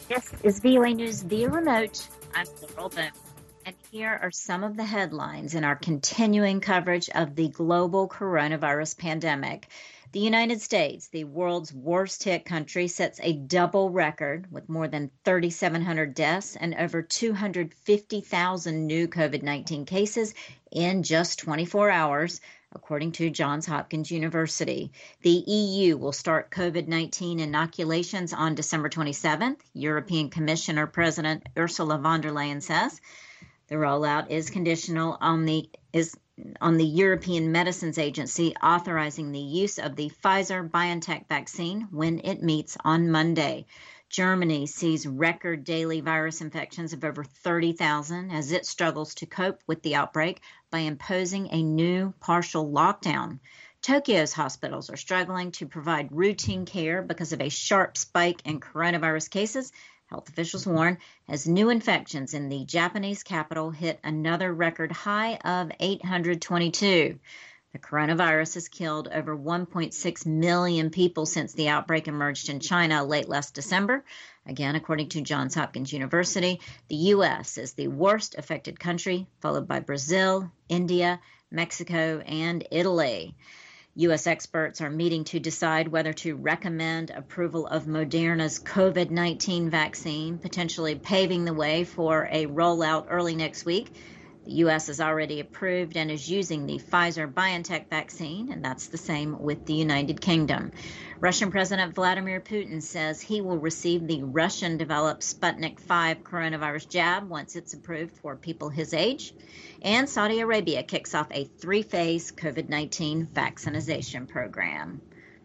This is VOA News via remote. I'm Laurel Bowman, and here are some of the headlines in our continuing coverage of the global coronavirus pandemic. The United States, the world's worst hit country, sets a double record with more than 3,700 deaths and over 250,000 new COVID-19 cases in just 24 hours, according to Johns Hopkins University. The EU will start COVID-19 inoculations on December 27th, European Commissioner President Ursula von der Leyen says. The rollout is conditional on the European Medicines Agency authorizing the use of the Pfizer-BioNTech vaccine when it meets on Monday. Germany sees record daily virus infections of over 30,000 as it struggles to cope with the outbreak by imposing a new partial lockdown. Tokyo's hospitals are struggling to provide routine care because of a sharp spike in coronavirus cases, health officials warn, as new infections in the Japanese capital hit another record high of 822. The coronavirus has killed over 1.6 million people since the outbreak emerged in China late last December. Again, according to Johns Hopkins University, the U.S. is the worst affected country, followed by Brazil, India, Mexico, and Italy. U.S. experts are meeting to decide whether to recommend approval of Moderna's COVID-19 vaccine, potentially paving the way for a rollout early next week. The U.S. has already approved and is using the Pfizer-BioNTech vaccine, and that's the same with the United Kingdom. Russian President Vladimir Putin says he will receive the Russian-developed Sputnik V coronavirus jab once it's approved for people his age. And Saudi Arabia kicks off a 3-phase COVID-19 vaccination program.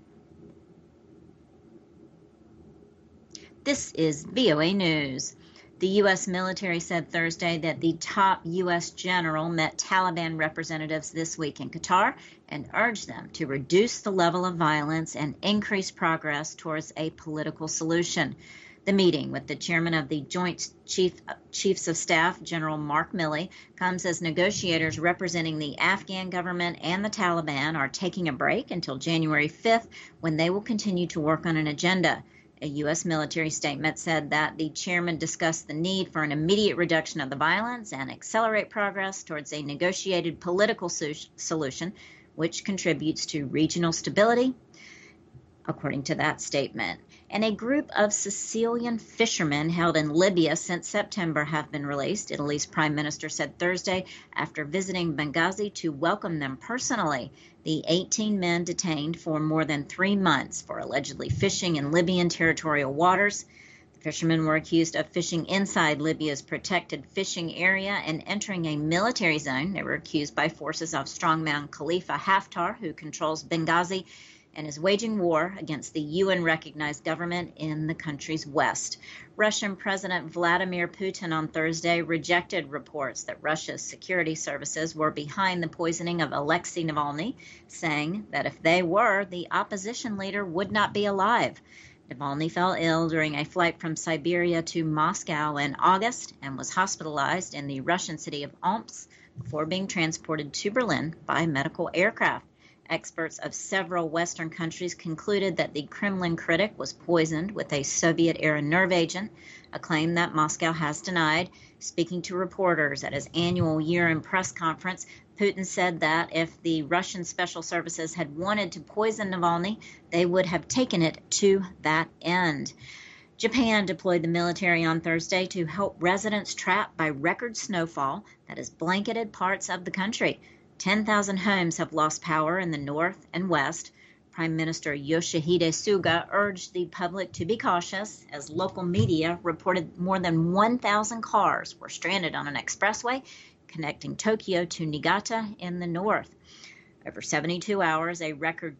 This is VOA News. The U.S. military said Thursday that the top U.S. general met Taliban representatives this week in Qatar and urged them to reduce the level of violence and increase progress towards a political solution. The meeting with the chairman of the Joint Chiefs of Staff, General Mark Milley, comes as negotiators representing the Afghan government and the Taliban are taking a break until January 5th, when they will continue to work on an agenda. A U.S. military statement said that the chairman discussed the need for an immediate reduction of the violence and accelerate progress towards a negotiated political solution, which contributes to regional stability, according to that statement. And a group of Sicilian fishermen held in Libya since September have been released, Italy's prime minister said Thursday, after visiting Benghazi to welcome them personally. The 18 men detained for more than 3 months for allegedly fishing in Libyan territorial waters. The fishermen were accused of fishing inside Libya's protected fishing area and entering a military zone. They were accused by forces of strongman Khalifa Haftar, who controls Benghazi and is waging war against the UN-recognized government in the country's west. Russian President Vladimir Putin on Thursday rejected reports that Russia's security services were behind the poisoning of Alexei Navalny, saying that if they were, the opposition leader would not be alive. Navalny fell ill during a flight from Siberia to Moscow in August and was hospitalized in the Russian city of Omsk before being transported to Berlin by medical aircraft. Experts of several Western countries concluded that the Kremlin critic was poisoned with a Soviet-era nerve agent, a claim that Moscow has denied. Speaking to reporters at his annual year-end press conference, Putin said that if the Russian special services had wanted to poison Navalny, they would have taken it to that end. Japan deployed the military on Thursday to help residents trapped by record snowfall that has blanketed parts of the country. 10,000 homes have lost power in the north and west. Prime Minister Yoshihide Suga urged the public to be cautious as local media reported more than 1,000 cars were stranded on an expressway connecting Tokyo to Niigata in the north. Over 72 hours, a record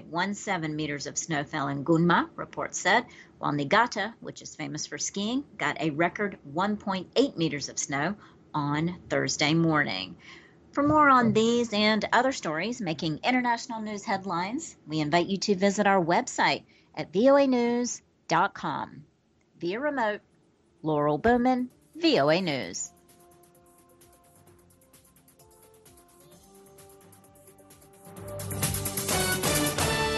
2.17 meters of snow fell in Gunma, reports said, while Niigata, which is famous for skiing, got a record 1.8 meters of snow on Thursday morning. For more on these and other stories making international news headlines, we invite you to visit our website at voanews.com. Via remote, Laurel Bowman, VOA News.